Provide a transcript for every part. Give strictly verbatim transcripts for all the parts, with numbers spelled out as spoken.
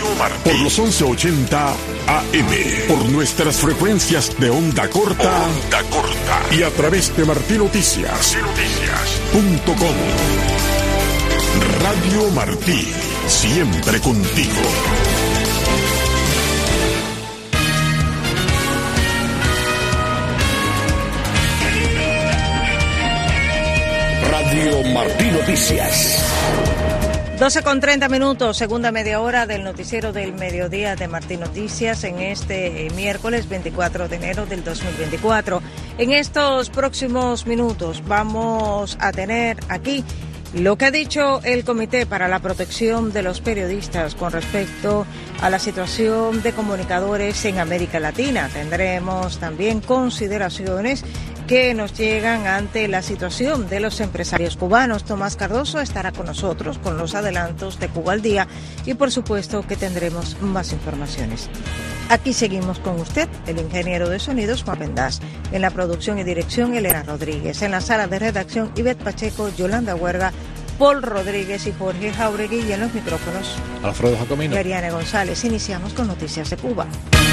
Martí. Por los once ochenta A M. Por nuestras frecuencias de onda corta. Onda corta. Y a través de Martí Noticias. Noticias. Punto com. Radio Martí. Siempre contigo. Radio Martí Noticias. doce con treinta minutos, segunda media hora del noticiero del mediodía de Martí Noticias en este miércoles veinticuatro de enero del dos mil veinticuatro. En estos próximos minutos vamos a tener aquí lo que ha dicho el Comité para la Protección de los Periodistas con respecto a la situación de comunicadores en América Latina. Tendremos también consideraciones que nos llegan ante la situación de los empresarios cubanos. Tomás Cardoso estará con nosotros con los adelantos de Cuba al Día y por supuesto que tendremos más informaciones. Aquí seguimos con usted, el ingeniero de sonidos Juan Vendás, en la producción y dirección Elena Rodríguez, en la sala de redacción Ivette Pacheco, Yolanda Huerga, Paul Rodríguez y Jorge Jauregui, y en los micrófonos Alfredo Jacomino y Ariane González. Iniciamos con noticias de Cuba.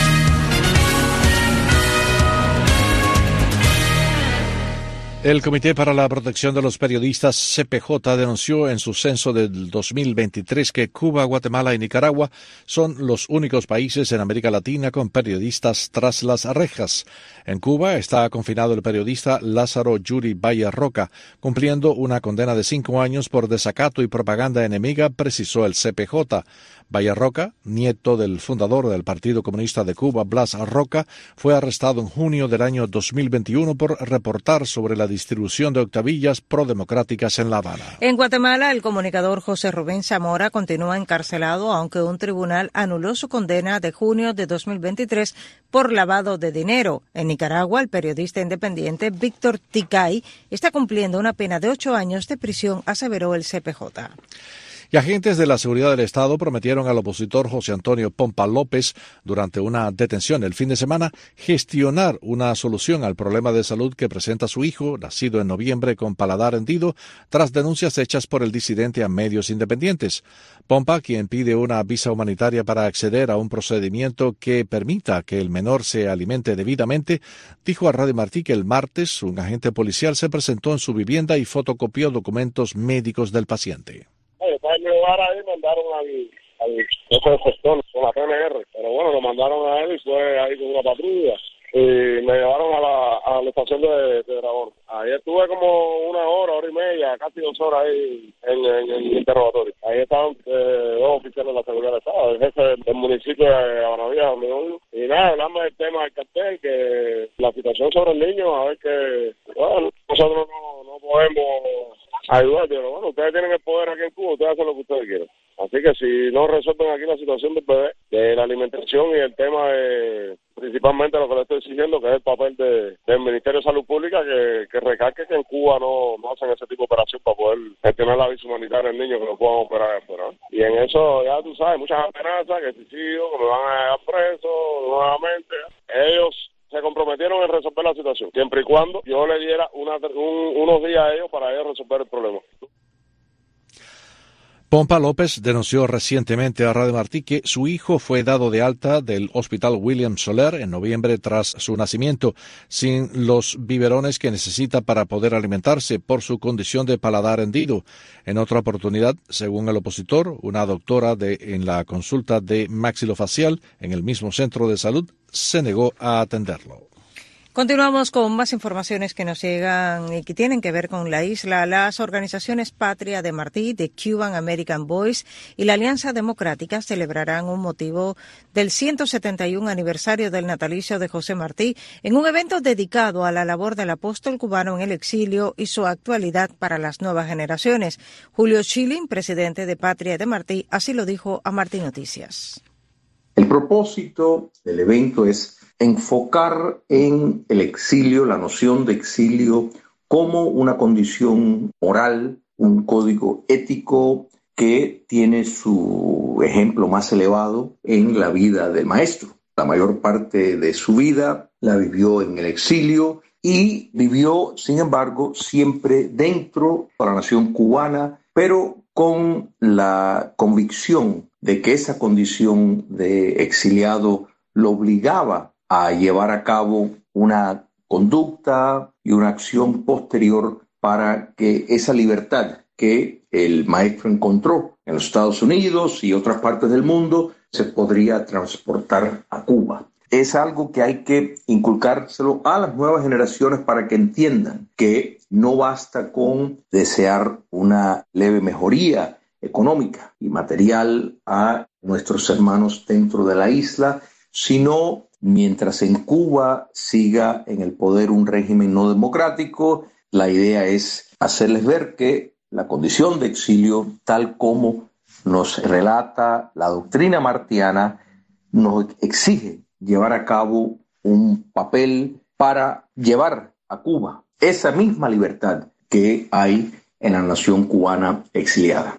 El Comité para la Protección de los Periodistas, C P J, denunció en su censo del dos mil veintitrés que Cuba, Guatemala y Nicaragua son los únicos países en América Latina con periodistas tras las rejas. En Cuba está confinado el periodista Lázaro Yuri Valle Roca, cumpliendo una condena de cinco años por desacato y propaganda enemiga, precisó el C P J. Valle Roca, nieto del fundador del Partido Comunista de Cuba, Blas Roca, fue arrestado en junio del año dos mil veintiuno por reportar sobre la distribución de octavillas prodemocráticas en La Habana. En Guatemala, el comunicador José Rubén Zamora continúa encarcelado, aunque un tribunal anuló su condena de junio de dos mil veintitrés por lavado de dinero. En Nicaragua, el periodista independiente Víctor Ticay está cumpliendo una pena de ocho años de prisión, aseveró el C P J. Y agentes de la seguridad del Estado prometieron al opositor José Antonio Pompa López, durante una detención el fin de semana, gestionar una solución al problema de salud que presenta su hijo, nacido en noviembre con paladar hendido, tras denuncias hechas por el disidente a medios independientes. Pompa, quien pide una visa humanitaria para acceder a un procedimiento que permita que el menor se alimente debidamente, dijo a Radio Martí que el martes un agente policial se presentó en su vivienda y fotocopió documentos médicos del paciente. Para mi hogar ahí mandaron al, al jefe de sector con la P N R, pero bueno, lo mandaron a él y fue ahí con una patrulla y me llevaron a la, a la estación de, de Dragón. Ahí estuve como una hora, hora y media, casi dos horas ahí en, en, en interrogatorio. Ahí estaban eh, dos oficiales de la seguridad del Estado, el jefe del municipio de Habana Vieja, donde yo vivo. Y nada, hablamos del tema del cartel, que la situación sobre el niño, a ver que, bueno, nosotros no, no podemos ayudar, pero bueno, ustedes tienen el poder aquí en Cuba, ustedes hacen lo que ustedes quieran. Así que si no resuelven aquí la situación del bebé, de la alimentación y el tema de, principalmente lo que le estoy exigiendo, que es el papel de, del Ministerio de Salud Pública, que, que recalque que en Cuba no, no hacen ese tipo de operación para poder gestionar la visa humanitaria del niño que lo puedan operar afuera. Y en eso, ya tú sabes, muchas amenazas, que si sigo, que me van a dejar preso nuevamente. Ellos se comprometieron en resolver la situación, siempre y cuando yo le diera una, un, unos días a ellos para ellos resolver el problema. Pompa López denunció recientemente a Radio Martí que su hijo fue dado de alta del Hospital William Soler en noviembre tras su nacimiento, sin los biberones que necesita para poder alimentarse por su condición de paladar hendido. En otra oportunidad, según el opositor, una doctora de, en la consulta de maxilofacial en el mismo centro de salud se negó a atenderlo. Continuamos con más informaciones que nos llegan y que tienen que ver con la isla. Las organizaciones Patria de Martí, The Cuban American Voice y la Alianza Democrática celebrarán un motivo del ciento setenta y uno aniversario del natalicio de José Martí en un evento dedicado a la labor del apóstol cubano en el exilio y su actualidad para las nuevas generaciones. Julio Schilling, presidente de Patria de Martí, así lo dijo a Martí Noticias. El propósito del evento es enfocar en el exilio, la noción de exilio, como una condición moral, un código ético que tiene su ejemplo más elevado en la vida del maestro. La mayor parte de su vida la vivió en el exilio y vivió, sin embargo, siempre dentro de la nación cubana, pero con la convicción de que esa condición de exiliado lo obligaba a llevar a cabo una conducta y una acción posterior para que esa libertad que el maestro encontró en los Estados Unidos y otras partes del mundo se podría transportar a Cuba. Es algo que hay que inculcárselo a las nuevas generaciones para que entiendan que no basta con desear una leve mejoría económica y material a nuestros hermanos dentro de la isla, sino mientras en Cuba siga en el poder un régimen no democrático, la idea es hacerles ver que la condición de exilio, tal como nos relata la doctrina martiana, nos exige llevar a cabo un papel para llevar a Cuba esa misma libertad que hay en la nación cubana exiliada.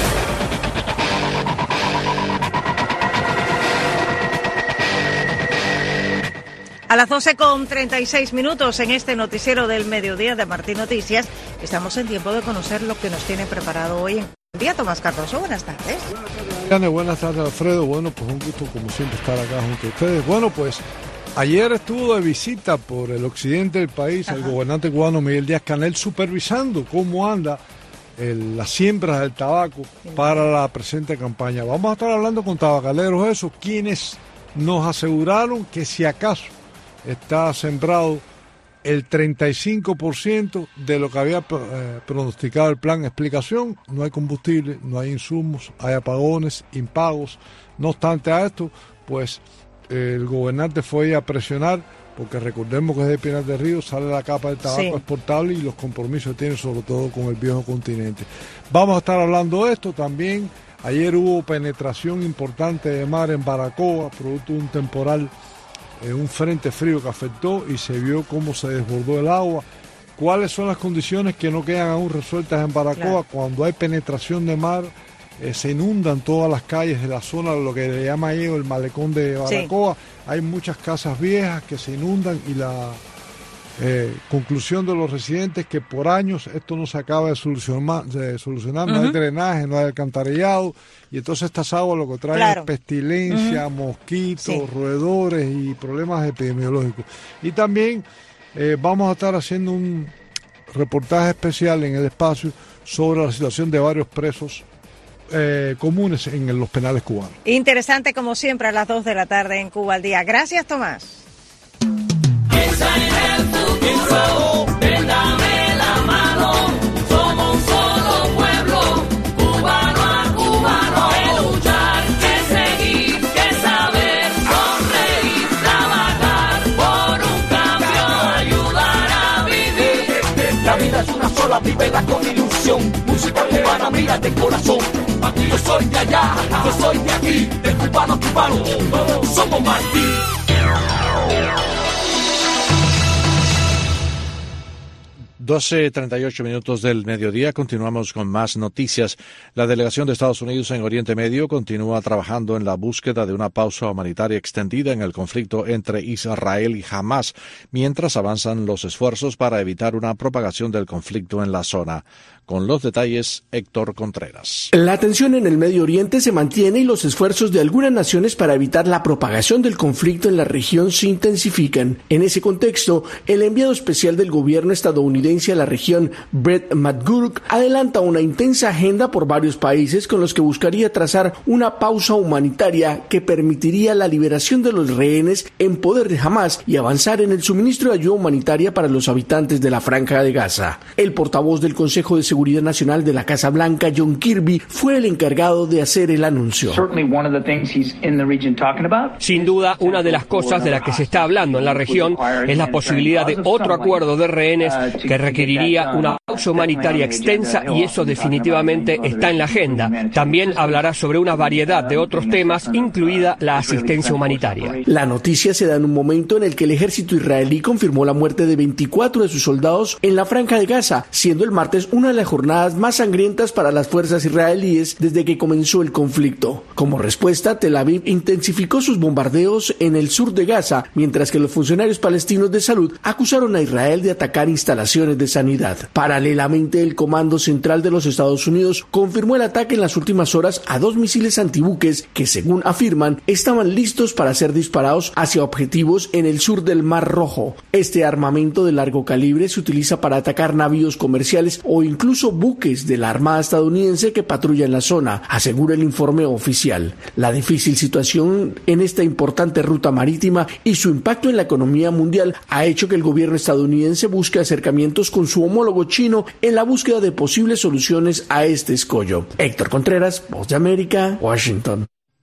A las doce con treinta y seis minutos en este noticiero del mediodía de Martín Noticias, estamos en tiempo de conocer lo que nos tiene preparado hoy en el día. Tomás Cardoso, buenas tardes. Buenas tardes, Diana, buenas tardes, Alfredo. Bueno, pues un gusto como siempre estar acá junto a ustedes. Bueno, pues ayer estuvo de visita por el occidente del país Ajá. el gobernante cubano Miguel Díaz-Canel supervisando cómo anda el, las siembras del tabaco sí. para la presente campaña. Vamos a estar hablando con tabacaleros esos, quienes nos aseguraron que si acaso está sembrado el treinta y cinco por ciento de lo que había eh, pronosticado el plan. Explicación: no hay combustible, no hay insumos, hay apagones, impagos. No obstante a esto, pues eh, el gobernante fue a presionar, porque recordemos que desde Pinar del Río sale la capa del tabaco sí. exportable y los compromisos que tiene sobre todo con el viejo continente. Vamos a estar hablando de esto también. Ayer hubo penetración importante de mar en Baracoa, producto de un temporal, Eh, un frente frío que afectó y se vio cómo se desbordó el agua. ¿Cuáles son las condiciones que no quedan aún resueltas en Baracoa? Claro. Cuando hay penetración de mar, eh, se inundan todas las calles de la zona, lo que le llama ahí el malecón de Baracoa. Sí. Hay muchas casas viejas que se inundan y la eh, conclusión de los residentes que por años esto no se acaba de solucionar, de solucionar uh-huh. no hay drenaje, no hay alcantarillado, y entonces estas aguas lo que traen claro. es pestilencia, uh-huh. mosquitos, sí. roedores y problemas epidemiológicos. Y también eh, vamos a estar haciendo un reportaje especial en el espacio sobre la situación de varios presos eh, comunes en los penales cubanos. Interesante como siempre a las dos de la tarde en Cuba al Día. Gracias, Tomás. Ven, dame la mano, somos un solo pueblo, cubano a cubano, que luchar, que seguir, que saber, sonreír, trabajar por un cambio, ayudar a vivir. La vida es una sola, vívela con ilusión, música cubana, mira de corazón, aquí yo soy de allá, yo soy de aquí, de cubano a cubano, somos Martín. doce treinta y ocho minutos del mediodía, continuamos con más noticias. La delegación de Estados Unidos en Oriente Medio continúa trabajando en la búsqueda de una pausa humanitaria extendida en el conflicto entre Israel y Hamás, mientras avanzan los esfuerzos para evitar una propagación del conflicto en la zona. Con los detalles, Héctor Contreras. La tensión en el Medio Oriente se mantiene y los esfuerzos de algunas naciones para evitar la propagación del conflicto en la región se intensifican. En ese contexto, el enviado especial del gobierno estadounidense a la región, Brett McGurk, adelanta una intensa agenda por varios países con los que buscaría trazar una pausa humanitaria que permitiría la liberación de los rehenes en poder de Hamás y avanzar en el suministro de ayuda humanitaria para los habitantes de la Franja de Gaza. El portavoz del Consejo de Seguridad Nacional de la Casa Blanca, John Kirby, fue el encargado de hacer el anuncio. Sin duda, una de las cosas de las que se está hablando en la región es la posibilidad de otro acuerdo de rehenes que requeriría una pausa humanitaria extensa, y eso definitivamente está en la agenda. También hablará sobre una variedad de otros temas, incluida la asistencia humanitaria. La noticia se da en un momento en el que el ejército israelí confirmó la muerte de veinticuatro de sus soldados en la Franja de Gaza, siendo el martes una de las jornadas más sangrientas para las fuerzas israelíes desde que comenzó el conflicto. Como respuesta, Tel Aviv intensificó sus bombardeos en el sur de Gaza, mientras que los funcionarios palestinos de salud acusaron a Israel de atacar instalaciones de Sanidad. Paralelamente, el Comando Central de los Estados Unidos confirmó el ataque en las últimas horas a dos misiles antibuques que, según afirman, estaban listos para ser disparados hacia objetivos en el sur del Mar Rojo. Este armamento de largo calibre se utiliza para atacar navíos comerciales o incluso buques de la Armada estadounidense que patrulla en la zona, asegura el informe oficial. La difícil situación en esta importante ruta marítima y su impacto en la economía mundial ha hecho que el gobierno estadounidense busque acercamientos con su homólogo chino en la búsqueda de posibles soluciones a este escollo. Héctor Contreras, Voz de América, Washington.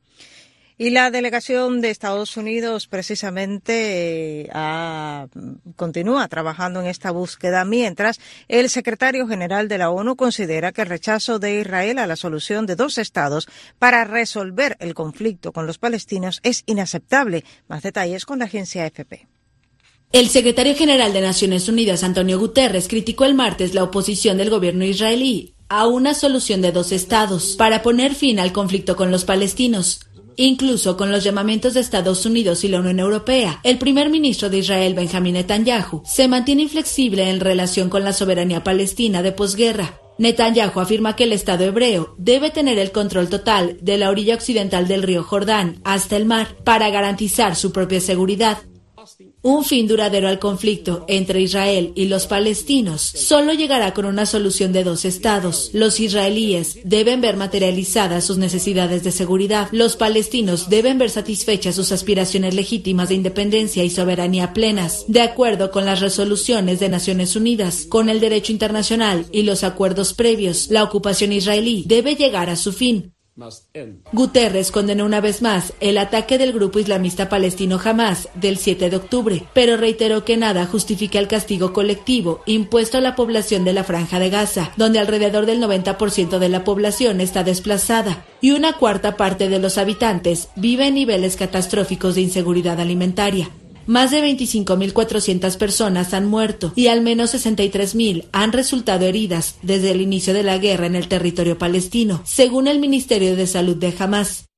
Y la delegación de Estados Unidos precisamente eh, ha, continúa trabajando en esta búsqueda, mientras el secretario general de la ONU considera que el rechazo de Israel a la solución de dos estados para resolver el conflicto con los palestinos es inaceptable. Más detalles con la agencia A F P. El secretario general de Naciones Unidas, Antonio Guterres, criticó el martes la oposición del gobierno israelí a una solución de dos estados para poner fin al conflicto con los palestinos. Incluso con los llamamientos de Estados Unidos y la Unión Europea, el primer ministro de Israel, Benjamín Netanyahu, se mantiene inflexible en relación con la soberanía palestina de posguerra. Netanyahu afirma que el Estado hebreo debe tener el control total de la orilla occidental del río Jordán hasta el mar para garantizar su propia seguridad. Un fin duradero al conflicto entre Israel y los palestinos solo llegará con una solución de dos estados. Los israelíes deben ver materializadas sus necesidades de seguridad. Los palestinos deben ver satisfechas sus aspiraciones legítimas de independencia y soberanía plenas, de acuerdo con las resoluciones de Naciones Unidas, con el derecho internacional y los acuerdos previos. La ocupación israelí debe llegar a su fin. Guterres condenó una vez más el ataque del grupo islamista palestino Hamás del siete de octubre, pero reiteró que nada justifica el castigo colectivo impuesto a la población de la Franja de Gaza, donde alrededor del noventa por ciento de la población está desplazada y una cuarta parte de los habitantes vive en niveles catastróficos de inseguridad alimentaria. Más de veinticinco mil cuatrocientas personas han muerto y al menos sesenta y tres mil han resultado heridas desde el inicio de la guerra en el territorio palestino, según el Ministerio de Salud de Hamás.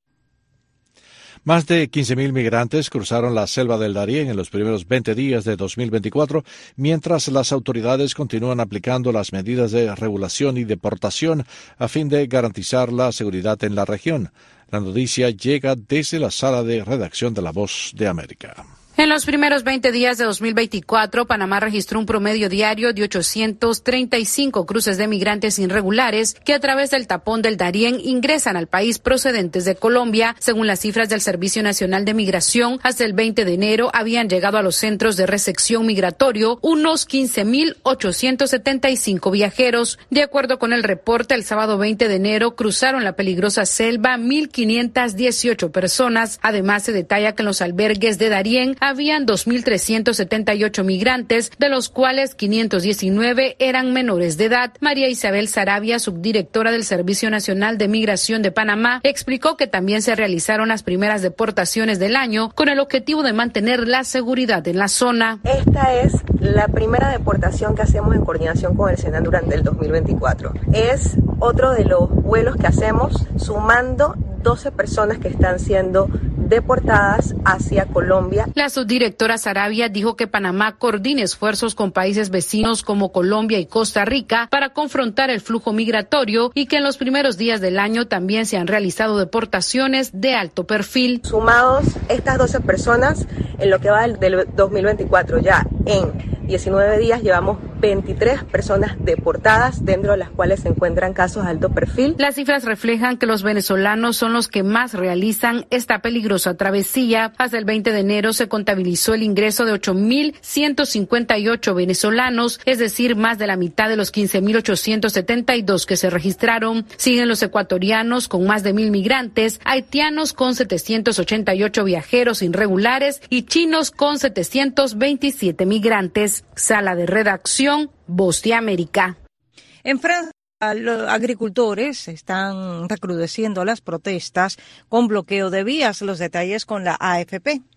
Más de quince mil migrantes cruzaron la selva del Darién en los primeros veinte días de dos mil veinticuatro, mientras las autoridades continúan aplicando las medidas de regulación y deportación a fin de garantizar la seguridad en la región. La noticia llega desde la sala de redacción de La Voz de América. En los primeros veinte días de dos mil veinticuatro, Panamá registró un promedio diario de ochocientos treinta y cinco cruces de migrantes irregulares que a través del tapón del Darién ingresan al país procedentes de Colombia. Según las cifras del Servicio Nacional de Migración, hasta el veinte de enero habían llegado a los centros de recepción migratorio unos quince mil ochocientos setenta y cinco viajeros. De acuerdo con el reporte, el sábado veinte de enero cruzaron la peligrosa selva mil quinientas dieciocho personas. Además, se detalla que en los albergues de Darién habían dos mil trescientos setenta y ocho migrantes, de los cuales quinientos diecinueve eran menores de edad. María Isabel Sarabia, subdirectora del Servicio Nacional de Migración de Panamá, explicó que también se realizaron las primeras deportaciones del año con el objetivo de mantener la seguridad en la zona. Esta es la primera deportación que hacemos en coordinación con el SENAN durante el dos mil veinticuatro. Es otro de los vuelos que hacemos sumando doce personas que están siendo deportadas hacia Colombia. La subdirectora Sarabia dijo que Panamá coordina esfuerzos con países vecinos como Colombia y Costa Rica para confrontar el flujo migratorio y que en los primeros días del año también se han realizado deportaciones de alto perfil. Sumados estas doce personas, en lo que va del dos mil veinticuatro, ya en diecinueve días llevamos veintitrés personas deportadas, dentro de las cuales se encuentran casos de alto perfil. Las cifras reflejan que los venezolanos son los que más realizan esta peligrosa travesía. Hasta el veinte de enero se contabilizó el ingreso de ocho mil ciento cincuenta y ocho venezolanos, es decir, más de la mitad de los quince mil ochocientos setenta y dos que se registraron. Siguen los ecuatorianos con más de mil migrantes, haitianos con setecientos ochenta y ocho viajeros irregulares y chinos con setecientos veintisiete migrantes. Sala de redacción, Voz de América. En Francia, los agricultores están recrudeciendo las protestas con bloqueo de vías. Los detalles con la A F P.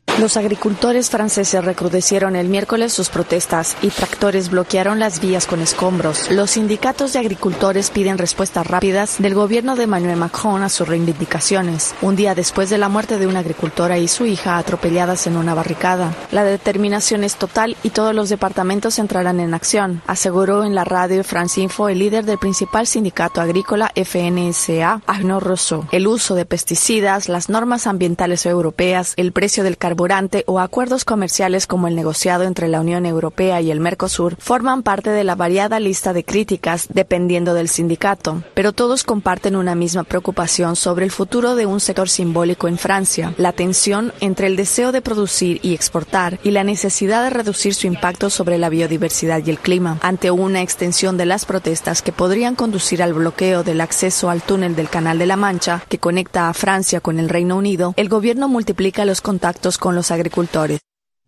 Los agricultores franceses recrudecieron el miércoles sus protestas y tractores bloquearon las vías con escombros. Los sindicatos de agricultores piden respuestas rápidas del gobierno de Emmanuel Macron a sus reivindicaciones, un día después de la muerte de una agricultora y su hija atropelladas en una barricada. La determinación es total y todos los departamentos entrarán en acción, aseguró en la radio France Info el líder del principal sindicato agrícola F N S A, Arnaud Rousseau. El uso de pesticidas, las normas ambientales europeas, el precio del carburante o acuerdos comerciales como el negociado entre la Unión Europea y el Mercosur forman parte de la variada lista de críticas dependiendo del sindicato, pero todos comparten una misma preocupación sobre el futuro de un sector simbólico en Francia, la tensión entre el deseo de producir y exportar y la necesidad de reducir su impacto sobre la biodiversidad y el clima, ante una extensión de las protestas que podrían conducir al bloqueo del acceso al túnel del Canal de la Mancha que conecta a Francia con el Reino Unido. El gobierno multiplica los contactos con los agricultores.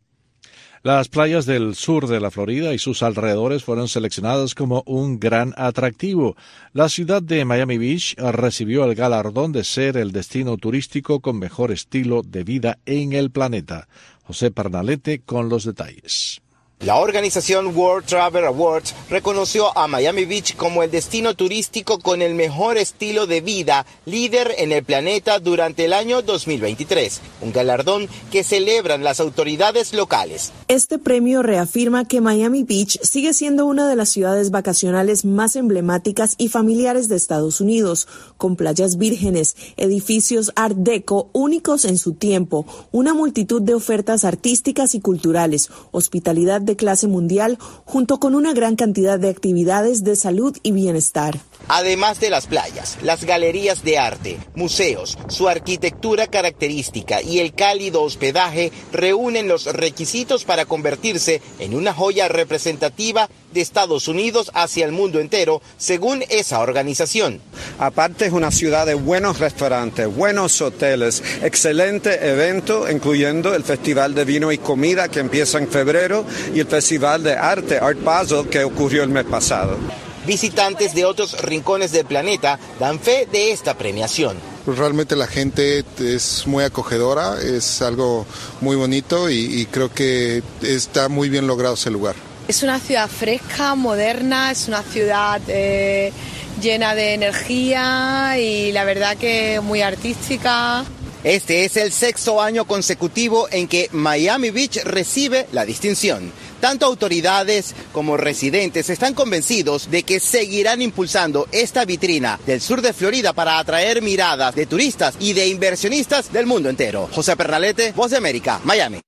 Las playas del sur de la Florida y sus alrededores fueron seleccionadas como un gran atractivo. La ciudad de Miami Beach recibió el galardón de ser el destino turístico con mejor estilo de vida en el planeta. José Pernalete con los detalles. La organización World Travel Awards reconoció a Miami Beach como el destino turístico con el mejor estilo de vida, líder en el planeta durante el año dos mil veintitrés, un galardón que celebran las autoridades locales. Este premio reafirma que Miami Beach sigue siendo una de las ciudades vacacionales más emblemáticas y familiares de Estados Unidos, con playas vírgenes, edificios Art Deco únicos en su tiempo, una multitud de ofertas artísticas y culturales, hospitalidad de clase mundial, junto con una gran cantidad de actividades de salud y bienestar. Además de las playas, las galerías de arte, museos, su arquitectura característica y el cálido hospedaje reúnen los requisitos para convertirse en una joya representativa de Estados Unidos hacia el mundo entero, según esa organización. Aparte es una ciudad de buenos restaurantes, buenos hoteles, excelente evento, incluyendo el Festival de Vino y Comida que empieza en febrero y el Festival de Arte, Art Basel, que ocurrió el mes pasado. Visitantes de otros rincones del planeta dan fe de esta premiación. Realmente la gente es muy acogedora, es algo muy bonito y, y creo que está muy bien logrado ese lugar. Es una ciudad fresca, moderna, es una ciudad eh, llena de energía y la verdad que muy artística. Este es el sexto año consecutivo en que Miami Beach recibe la distinción. Tanto autoridades como residentes están convencidos de que seguirán impulsando esta vitrina del sur de Florida para atraer miradas de turistas y de inversionistas del mundo entero. José Pernalete, Voz de América, Miami.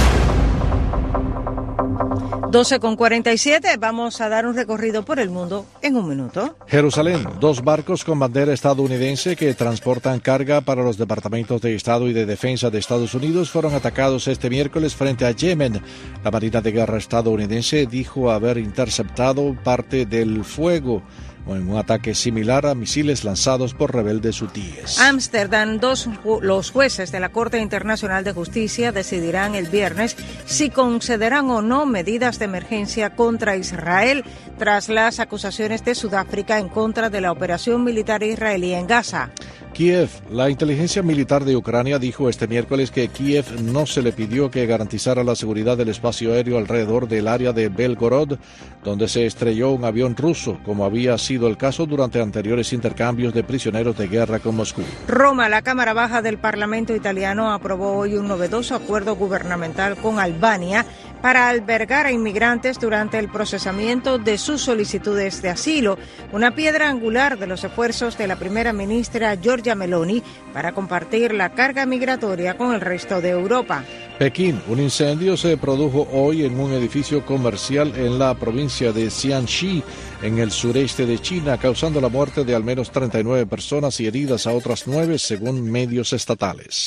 doce con cuarenta y siete, vamos a dar un recorrido por el mundo en un minuto. Jerusalén, dos barcos con bandera estadounidense que transportan carga para los departamentos de Estado y de Defensa de Estados Unidos fueron atacados este miércoles frente a Yemen. La Marina de Guerra estadounidense dijo haber interceptado parte del fuego en un ataque similar a misiles lanzados por rebeldes hutíes. Ámsterdam, dos ju- los jueces de la Corte Internacional de Justicia decidirán el viernes si concederán o no medidas de emergencia contra Israel tras las acusaciones de Sudáfrica en contra de la operación militar israelí en Gaza. Kiev. La inteligencia militar de Ucrania dijo este miércoles que Kiev no se le pidió que garantizara la seguridad del espacio aéreo alrededor del área de Belgorod, donde se estrelló un avión ruso, como había sido el caso durante anteriores intercambios de prisioneros de guerra con Moscú. Roma, la Cámara Baja del Parlamento italiano aprobó hoy un novedoso acuerdo gubernamental con Albania para albergar a inmigrantes durante el procesamiento de sus solicitudes de asilo, una piedra angular de los esfuerzos de la primera ministra Giorgia Meloni para compartir la carga migratoria con el resto de Europa. Pekín. Un incendio se produjo hoy en un edificio comercial en la provincia de Jiangxi, en el sureste de China, causando la muerte de al menos treinta y nueve personas y heridas a otras nueve, según medios estatales.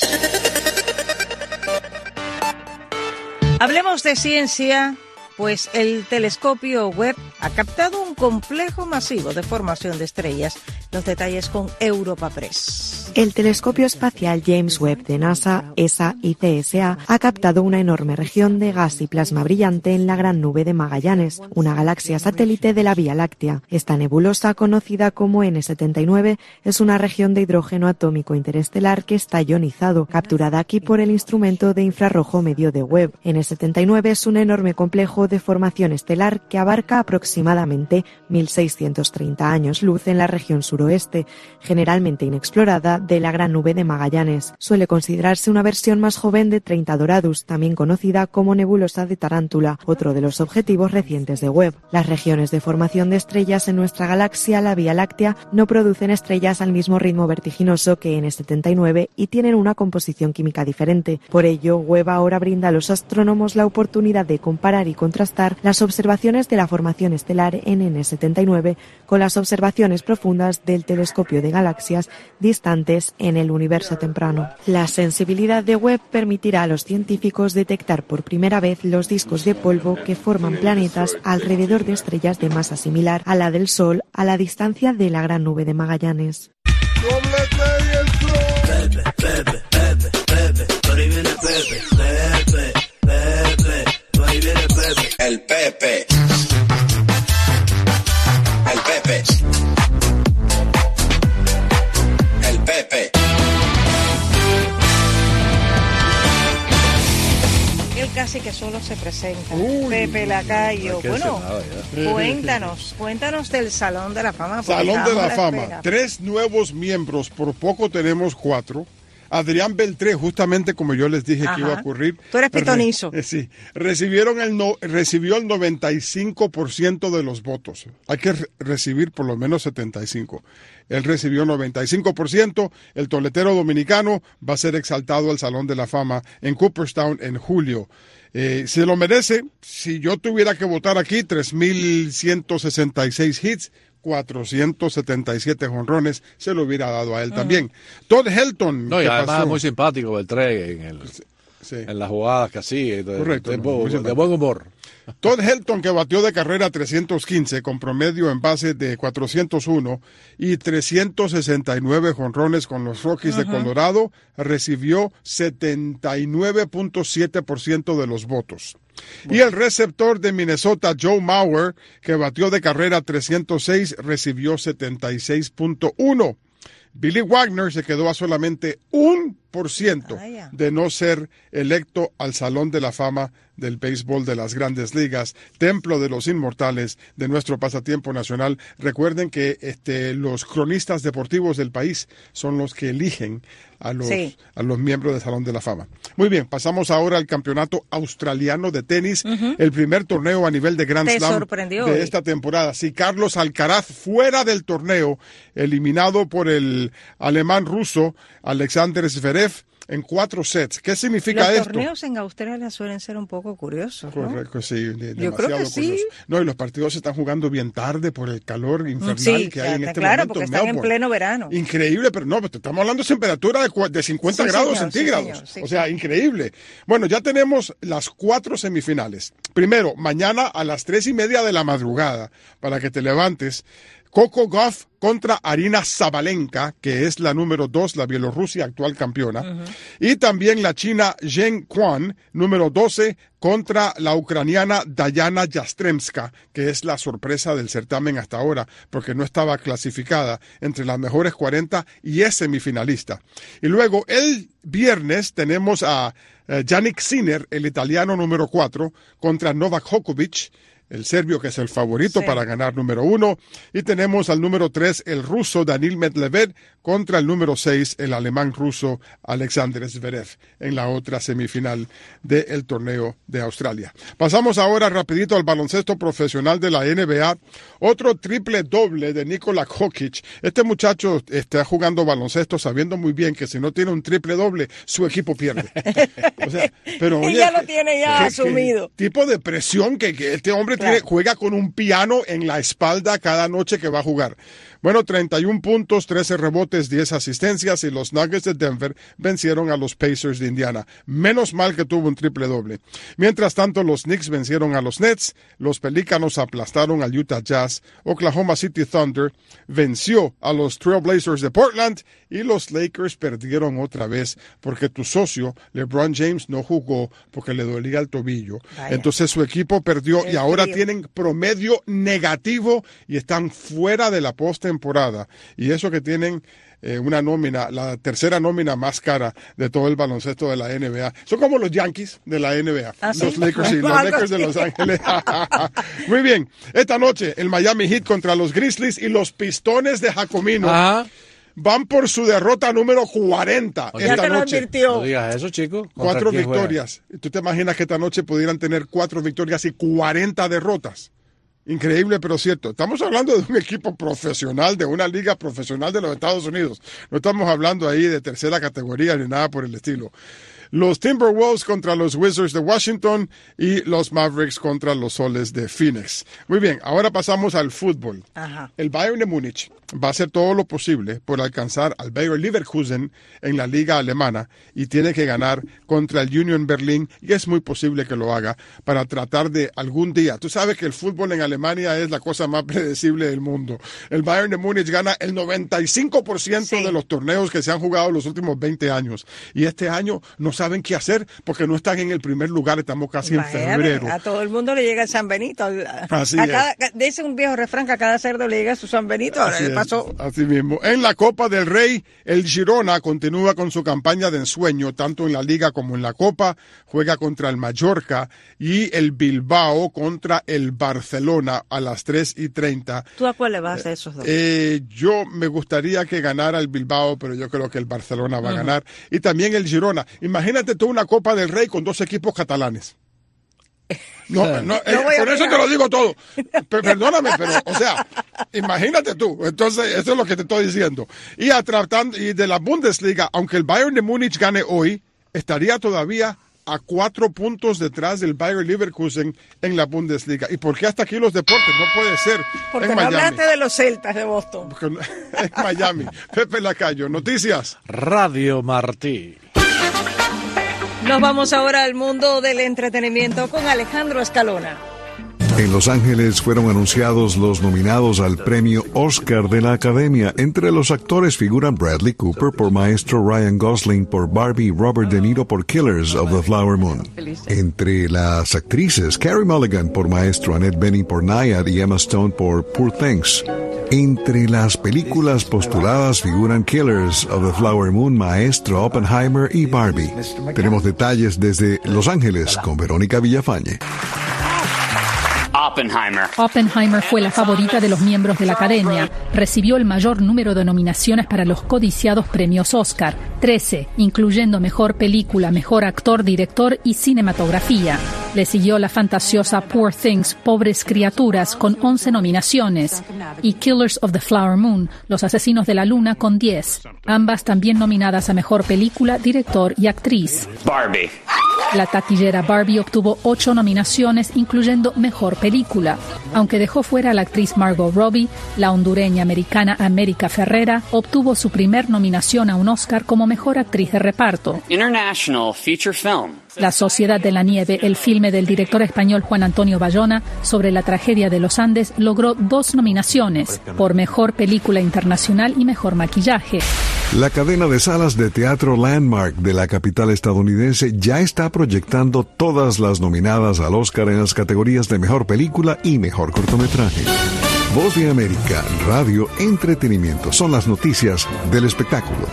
Hablemos de ciencia, pues el telescopio Webb ha captado un complejo masivo de formación de estrellas. Los detalles con Europa Press. El telescopio espacial James Webb de NASA, E S A y C S A ha captado una enorme región de gas y plasma brillante en la Gran Nube de Magallanes, una galaxia satélite de la Vía Láctea. Esta nebulosa, conocida como N setenta y nueve, es una región de hidrógeno atómico interestelar que está ionizado, capturada aquí por el instrumento de infrarrojo medio de Webb. N setenta y nueve es un enorme complejo de formación estelar que abarca aproximadamente mil seiscientos treinta años luz en la región suroeste, generalmente inexplorada, de la Gran Nube de Magallanes. Suele considerarse una versión más joven de treinta Doradus, también conocida como nebulosa de Tarántula, otro de los objetivos recientes de Webb. Las regiones de formación de estrellas en nuestra galaxia, la Vía Láctea, no producen estrellas al mismo ritmo vertiginoso que N setenta y nueve y tienen una composición química diferente. Por ello, Webb ahora brinda a los astrónomos la oportunidad de comparar y contrastar las observaciones de la formación estelar en N setenta y nueve con las observaciones profundas del telescopio de galaxias distantes en el universo temprano. La sensibilidad de Webb permitirá a los científicos detectar por primera vez los discos de polvo que forman planetas alrededor de estrellas de masa similar a la del Sol a la distancia de la Gran Nube de Magallanes. El Pepe. El Pepe. El Pepe. Él casi que solo se presenta. Uy, Pepe Lacayo. Bueno, cuéntanos, cuéntanos del Salón de la Fama. Salón de la Fama. Espera. Tres nuevos miembros, por poco tenemos cuatro. Adrián Beltré, justamente como yo les dije, ajá, que iba a ocurrir. Tú eres pitonizo. Re, sí, recibieron el no, recibió el noventa y cinco por ciento de los votos. Hay que re recibir por lo menos setenta y cinco. Él recibió noventa y cinco por ciento. El toletero dominicano va a ser exaltado al Salón de la Fama en Cooperstown en julio. Eh, se lo merece. Si yo tuviera que votar aquí, tres mil ciento sesenta y seis hits, cuatrocientos setenta y siete jonrones, se lo hubiera dado a él uh-huh. también. Todd Helton. No, y además pasó? Muy simpático Beltré en, el, sí. en las jugadas que así, de, correcto, de, no, de, de buen humor. Todd Helton, que batió de carrera trescientos quince con promedio en base de cuatrocientos uno y trescientos sesenta y nueve jonrones con los Rockies uh-huh. de Colorado, recibió setenta y nueve punto siete por ciento de los votos. Bueno. Y el receptor de Minnesota, Joe Mauer, que batió de carrera trescientos seis, recibió setenta y seis punto uno. Billy Wagner se quedó a solamente un por ciento de no ser electo al Salón de la Fama del béisbol de las Grandes Ligas, templo de los inmortales de nuestro pasatiempo nacional. Recuerden que este, los cronistas deportivos del país son los que eligen a los, sí. a los miembros del Salón de la Fama. Muy bien, pasamos ahora al campeonato australiano de tenis, uh-huh. el primer torneo a nivel de Grand Slam de hoy. Esta temporada. Sí, Carlos Alcaraz fuera del torneo, eliminado por el alemán ruso Alexander Zverev en cuatro sets. ¿Qué significa los esto? Los torneos en Australia suelen ser un poco curiosos, ¿no? Correcto, sí, de, Yo creo que curiosos. sí. No, y los partidos se están jugando bien tarde por el calor infernal sí, que hay en este claro, momento. Porque están Melbourne. en pleno verano. Increíble, pero no, pero estamos hablando de temperatura de, de cincuenta sí, grados señor, centígrados. Sí, señor, sí, o sea, increíble. Bueno, ya tenemos las cuatro semifinales. Primero, mañana a las tres y media de la madrugada, para que te levantes, Coco Gauff contra Arina Sabalenka, que es la número dos, la Bielorrusia actual campeona. Uh-huh. Y también la china Zheng Quan, número doce, contra la ucraniana Dayana Yastremska, que es la sorpresa del certamen hasta ahora, porque no estaba clasificada entre las mejores cuarenta y es semifinalista. Y luego el viernes tenemos a uh, Jannik Sinner, el italiano número cuatro, contra Novak Djokovic, el serbio que es el favorito sí. para ganar número uno. Y tenemos al número tres, el ruso Danil Medvedev, contra el número seis, el alemán ruso Alexander Zverev, en la otra semifinal del torneo de Australia. Pasamos ahora rapidito al baloncesto profesional de la N B A. Otro triple doble de Nikola Jokic. Este muchacho está jugando baloncesto sabiendo muy bien que si no tiene un triple doble, su equipo pierde. O sea, pero, y oye, ya lo tiene ya ¿qué, asumido. Qué tipo de presión que, que este hombre claro. tiene, juega con un piano en la espalda cada noche que va a jugar. Bueno, treinta y un puntos, trece rebotes, diez asistencias y los Nuggets de Denver vencieron a los Pacers de Indiana. Menos mal que tuvo un triple doble. Mientras tanto, los Knicks vencieron a los Nets, los Pelícanos aplastaron al Utah Jazz, Oklahoma City Thunder venció a los Trailblazers de Portland y los Lakers perdieron otra vez porque tu socio LeBron James no jugó porque le dolía el tobillo. Vaya. Entonces su equipo perdió y ahora tienen promedio negativo y están fuera de la postemporada. Y eso que tienen eh, una nómina, la tercera nómina más cara de todo el baloncesto de la N B A. Son como los Yankees de la N B A. ¿Ah, los sí? Lakers, sí, los Lakers de Los Ángeles. Muy bien. Esta noche el Miami Heat contra los Grizzlies y los Pistones de Jacomino. Ajá. Van por su derrota número cuarenta. Oye, esta ya te lo noche. advirtió. No digas eso, chico. Cuatro victorias. Juega? ¿Tú te imaginas que esta noche pudieran tener cuatro victorias y cuarenta derrotas? Increíble, pero cierto. Estamos hablando de un equipo profesional, de una liga profesional de los Estados Unidos. No estamos hablando ahí de tercera categoría ni nada por el estilo. Los Timberwolves contra los Wizards de Washington y los Mavericks contra los Soles de Phoenix. Muy bien, ahora pasamos al fútbol. Ajá. El Bayern de Múnich va a hacer todo lo posible por alcanzar al Bayer Leverkusen en la liga alemana y tiene que ganar contra el Union Berlin y es muy posible que lo haga para tratar de algún día. Tú sabes que el fútbol en Alemania es la cosa más predecible del mundo. El Bayern de Múnich gana el noventa y cinco por ciento sí. de los torneos que se han jugado los últimos veinte años y este año no saben qué hacer porque no están en el primer lugar, estamos casi Vaya, en febrero. A todo el mundo le llega el San Benito. Así a es. Cada, dice un viejo refrán que a cada cerdo le llega su San Benito. Ahora Así le pasó. Así mismo. En la Copa del Rey, el Girona continúa con su campaña de ensueño, tanto en la Liga como en la Copa. Juega contra el Mallorca y el Bilbao contra el Barcelona a las tres y treinta. ¿Tú a cuál le vas a esos dos? Eh, yo me gustaría que ganara el Bilbao, pero yo creo que el Barcelona va uh-huh. a ganar. Y también el Girona. Imagínate tú una Copa del Rey con dos equipos catalanes. No, no, no eh, por eso te lo digo todo. Perdóname, pero, o sea, imagínate tú. Entonces, eso es lo que te estoy diciendo. Y, a tratando, y de la Bundesliga, aunque el Bayern de Múnich gane hoy, estaría todavía a cuatro puntos detrás del Bayer Leverkusen en la Bundesliga. ¿Y por qué hasta aquí los deportes? No puede ser. Porque en no Miami. hablaste de los Celtas de Boston. Porque en Miami. Pepe Lacayo, noticias. Radio Martí. Nos vamos ahora al mundo del entretenimiento con Alejandro Escalona. En Los Ángeles fueron anunciados los nominados al premio Oscar de la Academia. Entre los actores figuran Bradley Cooper por Maestro, Ryan Gosling por Barbie y Robert De Niro por Killers of the Flower Moon. Entre las actrices, Carey Mulligan por Maestro, Annette Bening por Nyad y Emma Stone por Poor Things. Entre las películas postuladas figuran Killers of the Flower Moon, Maestro, Oppenheimer y Barbie. Tenemos detalles desde Los Ángeles con Verónica Villafañe. Oppenheimer. Oppenheimer fue la favorita de los miembros de la Academia. Recibió el mayor número de nominaciones para los codiciados premios Oscar, trece, incluyendo Mejor Película, Mejor Actor, Director y Cinematografía. Le siguió la fantasiosa Poor Things, Pobres Criaturas, con once nominaciones, y Killers of the Flower Moon, Los Asesinos de la Luna, con diez. Ambas también nominadas a Mejor Película, Director y Actriz. Barbie. La taquillera Barbie obtuvo ocho nominaciones, incluyendo Mejor Película. Aunque dejó fuera a la actriz Margot Robbie, la hondureña americana América Ferrera obtuvo su primer nominación a un Oscar como Mejor Actriz de Reparto. International Feature Film. La Sociedad de la Nieve, el filme del director español Juan Antonio Bayona sobre la tragedia de los Andes, logró dos nominaciones por Mejor Película Internacional y Mejor Maquillaje. La cadena de salas de teatro Landmark de la capital estadounidense ya está proyectando todas las nominadas al Oscar en las categorías de Mejor Película y Mejor Cortometraje. Voz de América, Radio, Entretenimiento, son las noticias del espectáculo.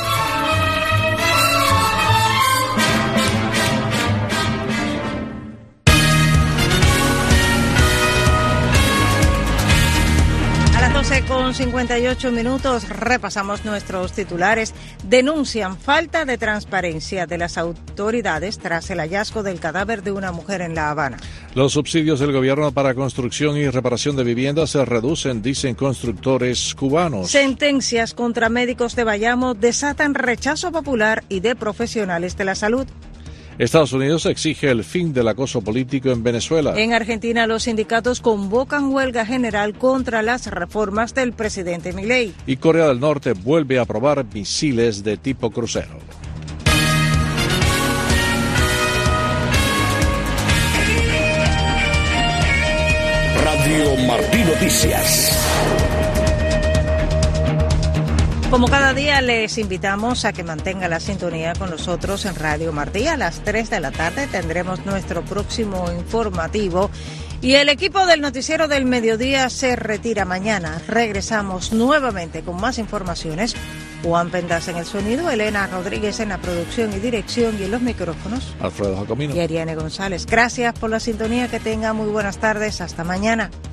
Con cincuenta y ocho minutos repasamos nuestros titulares. Denuncian falta de transparencia de las autoridades tras el hallazgo del cadáver de una mujer en La Habana. Los subsidios del gobierno para construcción y reparación de viviendas se reducen, dicen constructores cubanos. Sentencias contra médicos de Bayamo desatan rechazo popular y de profesionales de la salud. Estados Unidos exige el fin del acoso político en Venezuela. En Argentina, los sindicatos convocan huelga general contra las reformas del presidente Milei. Y Corea del Norte vuelve a probar misiles de tipo crucero. Radio Martí Noticias. Como cada día, les invitamos a que mantenga la sintonía con nosotros en Radio Martí. A las tres de la tarde tendremos nuestro próximo informativo. Y el equipo del Noticiero del Mediodía se retira mañana. Regresamos nuevamente con más informaciones. Juan Pendas en el sonido, Elena Rodríguez en la producción y dirección y en los micrófonos. Alfredo Jacomino. Y Ariane González. Gracias por la sintonía. Que tengan muy buenas tardes. Hasta mañana.